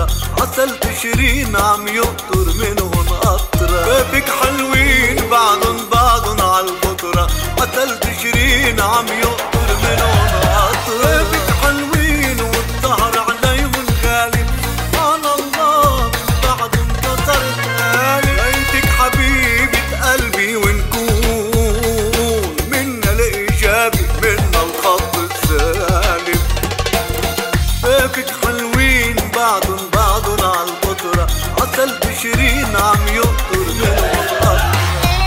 القطرة، عسل تشرين عم يقطر منهن قطرة. بابك حلوين بعضن عالقطرة، عسل تشرين عم يقطر منهن قطرة. بابك حلوين والظهر عليهن غالي، سبحان الله بعضن كسر القالب. بيتك حبيبة قلبي ونكون منا الإيجابي منا الخط السالب. بابك حلوين بعضن عالقطرة، عسل تشرين عم يقطر منهن قطرة.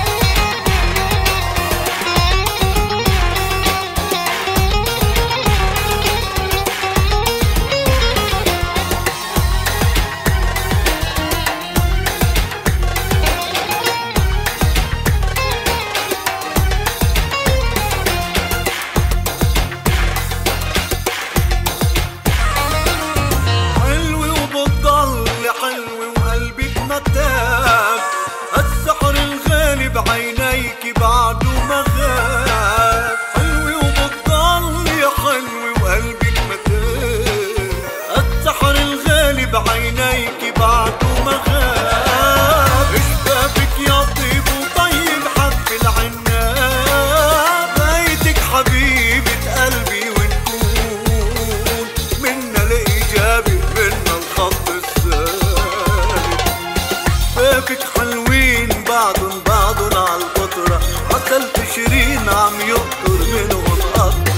السحر الغالي بعينيك بعده ما غاب، حلوة وبتضل يا حلوة وقلبك متاب. السحر الغالي بعينيك بعده ما غاب، شبابك يا طيب وطيب حب العناب. بيتك حبيبة قلبي ونكون منا الإيجابي منا الخط السالب. بابك حلوين بعضن عالقطرة، عسل تشرين عم يقطر منهن قطرة.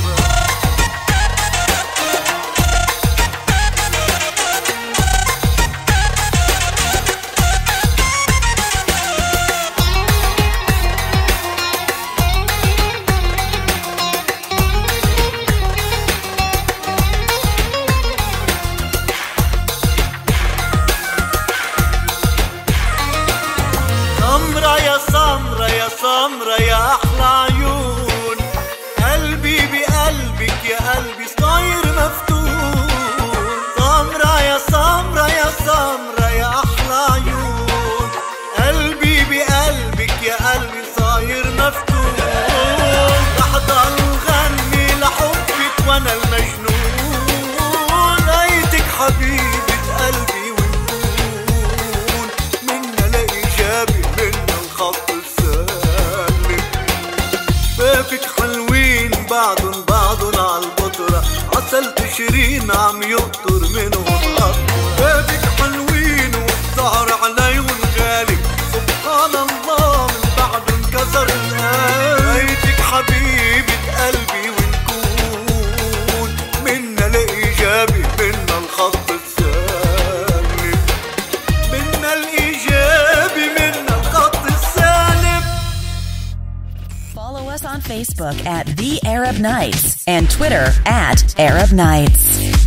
سمرة يا أحلى عيون، قلبي بقلبك يا قلبي صاير مفتون. سمرة يا سمرة يا أحلى عيون، قلبي بقلبك يا قلبي صاير مفتون. رح ضل غني لحبك وأنا المجنون. لقيتك حبيبة قلبي ونكون منا الإيجابي منا الخط السالب. بابك حلوين بعضن عالقطرة، عسل تشرين عم يقطر منهن قطرة. بابك حلوين والسهر عليهن غالي، سبحان الله من بعدن كسر القالب. بيتك حبيبة قلبي ونكون منا الإيجابي منا الخط السالب. منا الإيجابي منا الخط السالب. Follow us on Facebook at The Arab Nights and Twitter at Arab Nights.